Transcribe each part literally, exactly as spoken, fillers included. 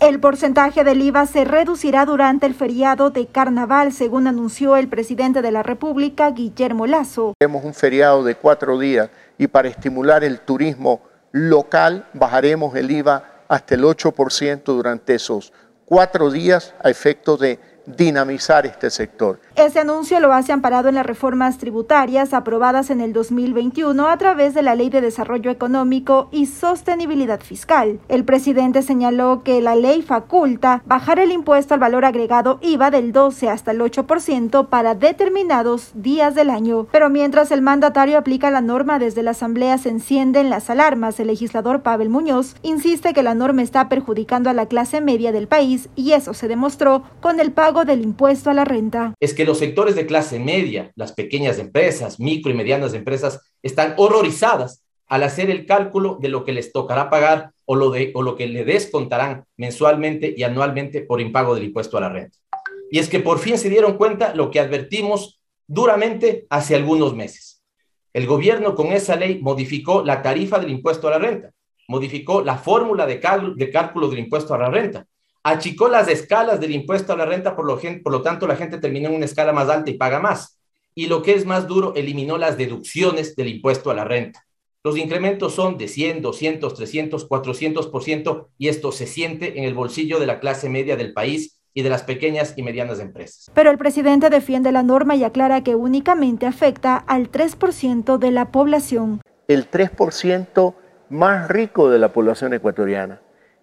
El porcentaje del I V A se reducirá durante el feriado de Carnaval, según anunció el presidente de la República, Guillermo Lasso. Tenemos un feriado de cuatro días y para estimular el turismo local bajaremos el I V A hasta el ocho por ciento durante esos cuatro días a efecto de dinamizar este sector. Ese anuncio lo hace amparado en las reformas tributarias aprobadas en el dos mil veintiuno a través de la Ley de Desarrollo Económico y Sostenibilidad Fiscal. El presidente señaló que la ley faculta bajar el impuesto al valor agregado I V A del doce hasta el ocho por ciento para determinados días del año. Pero mientras el mandatario aplica la norma, desde la Asamblea se encienden las alarmas. El legislador Pavel Muñoz insiste que la norma está perjudicando a la clase media del país y eso se demostró con el pago del impuesto a la renta. Es que los sectores de clase media, las pequeñas empresas, micro y medianas empresas, están horrorizadas al hacer el cálculo de lo que les tocará pagar o lo, de, o lo que le descontarán mensualmente y anualmente por impago del impuesto a la renta. Y es que por fin se dieron cuenta lo que advertimos duramente hace algunos meses. El gobierno con esa ley modificó la tarifa del impuesto a la renta, modificó la fórmula de, cal, de cálculo del impuesto a la renta, achicó las escalas del impuesto a la renta, por lo, por lo tanto la gente terminó en una escala más alta y paga más. Y lo que es más duro, eliminó las deducciones del impuesto a la renta. Los incrementos son de cien, doscientos, trescientos, cuatrocientos por ciento y esto se siente en el bolsillo de la clase media del país y de las pequeñas y medianas empresas. Pero el presidente defiende la norma y aclara que únicamente afecta al tres por ciento de la población. El tres por ciento más rico de la población ecuatoriana.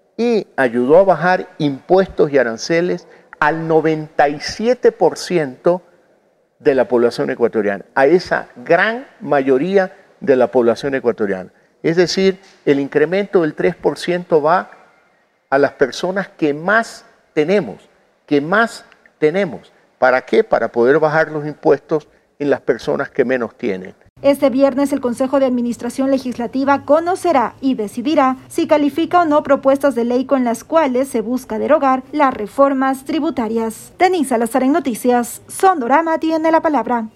Y ayudó a bajar impuestos y aranceles al noventa y siete por ciento de la población ecuatoriana, a esa gran mayoría de la población ecuatoriana. Es decir, el incremento del tres por ciento va a las personas que más tenemos, que más tenemos. ¿Para qué? Para poder bajar los impuestos en las personas que menos tienen. Este viernes el Consejo de Administración Legislativa conocerá y decidirá si califica o no propuestas de ley con las cuales se busca derogar las reformas tributarias. Denise Salazar en Noticias, Sondorama tiene la palabra.